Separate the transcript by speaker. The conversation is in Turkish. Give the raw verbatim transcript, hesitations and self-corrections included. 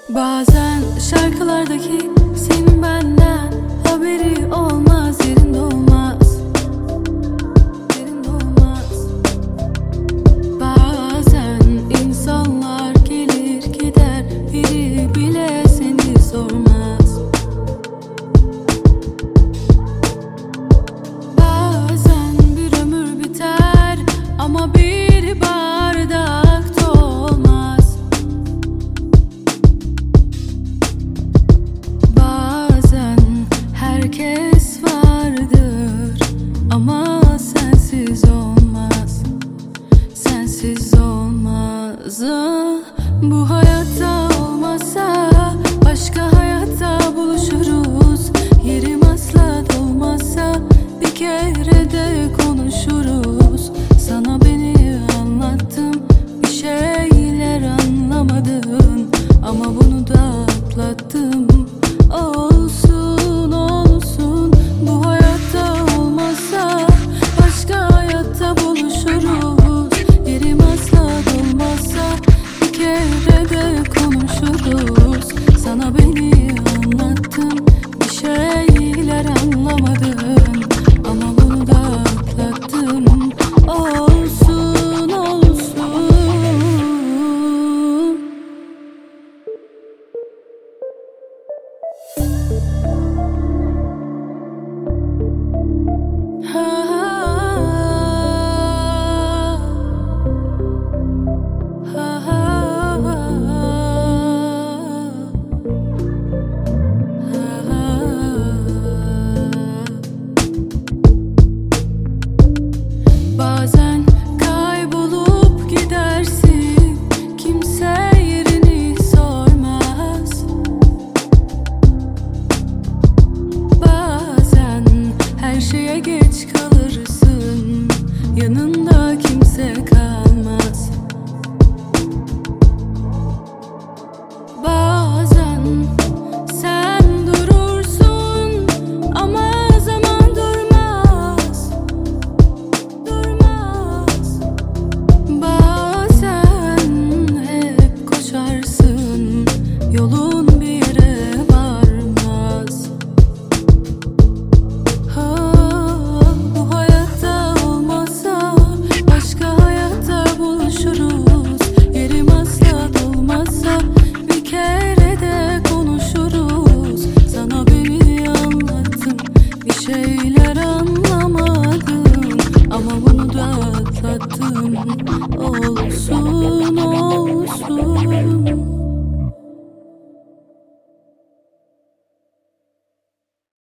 Speaker 1: Bazen şarkılardaki senin benden haberi olmaz, yerinde olmaz, yerinde olmaz. Bazen insanlar gelir gider, biri bile seni sormaz. Bazen bir ömür biter ama bir bardakta olmaz. Herkes vardır ama sensiz olmaz, sensiz olmaz. Ah, bu hayatta olmazsa başka hayatta buluşuruz. Yerim asla dolmazsa bir kere de konuşuruz. Sana beni anlattım, bir şeyler anlamadın ama bunu da atlattım. Olsun olsun, bu hayatta olmazsa başka hayatta buluşuruz. Yerim asla dolmazsa bir kere de konuşuruz. Sana beni anlattım, bir şeyler anlamadın ama bunu da atlattım. Olsun olsun. Bazen kaybolup gidersin, kimse yerini sormaz. Bazen her şeye geç kalırsın, yanında kimse kalmaz. Bazen sen durursun ama zaman durmaz, durmaz. Bazen hep koşarsın, yolun bir yere varmaz. Ah, bu hayatta olmazsa başka hayatta buluşuruz. Yerim asla dolmazsa bir kere de konuşuruz. Sana beni anlattım, bir şeyler anlamadın ama bunu da atlattım. Olsun.